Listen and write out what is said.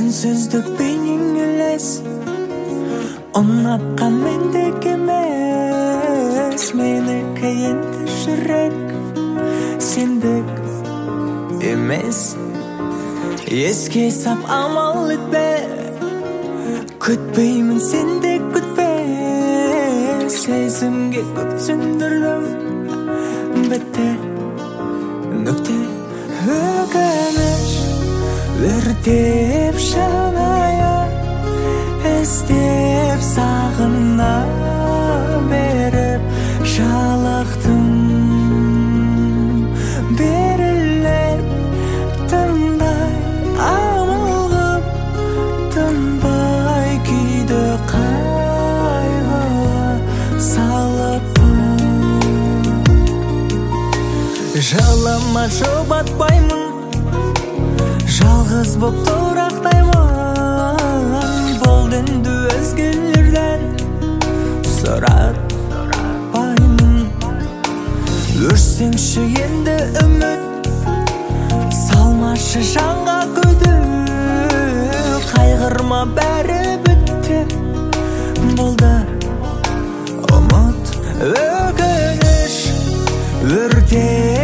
үнсіздік бейнең елес, ұнатқан мендік емес, менікі енді жүрек сендік емес. Еске сап амал етпе, күтпеймін сенде күтпе, сезімге көп түсіндірдім, бітті нүкте. Өкініш өртеп шынайы, іздеп сағына беріп жалықтым. Берілер тыңдай амал қып, тынбай күйді қайғыға салыппын. Жалама жұбатпаймын, жалғыз боп тұрақтаймын. Болды енді өзгелерден сұратпаймын. Өрсеңші енді үміт, салмашы жанға күдік. Қайғырма, бәрі бітті, болды ұмыт. Өкініш өртеп